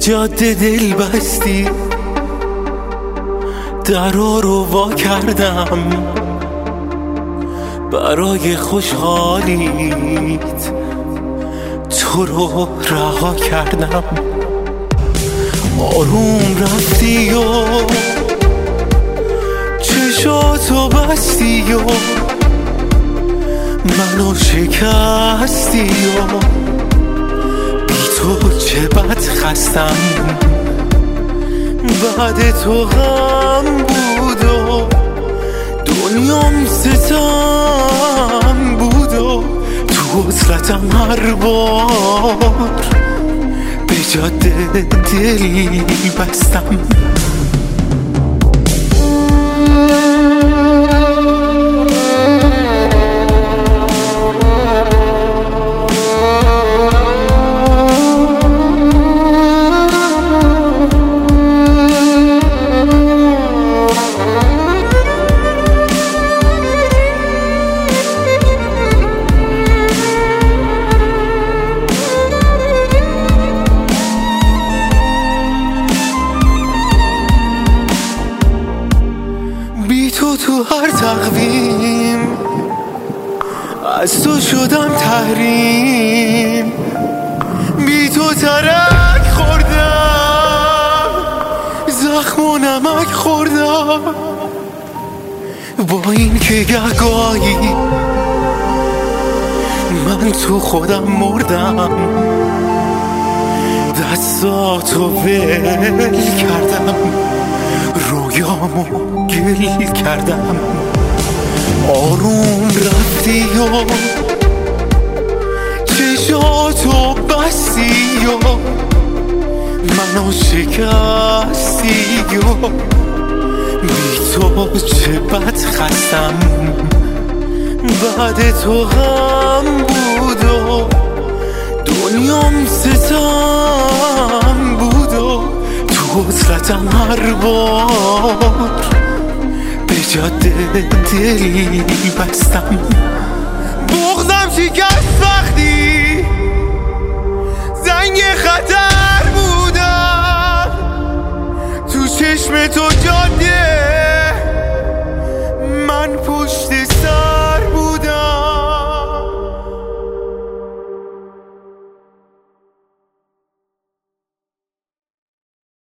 جاده دل بستی، درا رو وا کردم برای خوشحالیت، تو رو رها کردم. آروم رفتی و چشاتو بستی و منو شکستی و بی تو چه بد خستم. بعد تو غم بود و دنیام ستم بود و تو وصلتم هر بار به جاده دل بستم. تو هر تقویم از تو شدم تحریم، بی تو ترک خوردم، زخم و نمک خوردم. با این که گهگاهی من تو خودم مردم، دستاتو ول کردم، رویامو گل کردم. آروم رفتی و چشاتو بستی و منو شکستی و بی تو چه بد خستم. بعد تو غم بود و دنیام ستم بود و تو وصلتم هر بار به جاده دل بستم. بغضم شکست وقتی زنگ خطر بودم، تو چشم تو جاده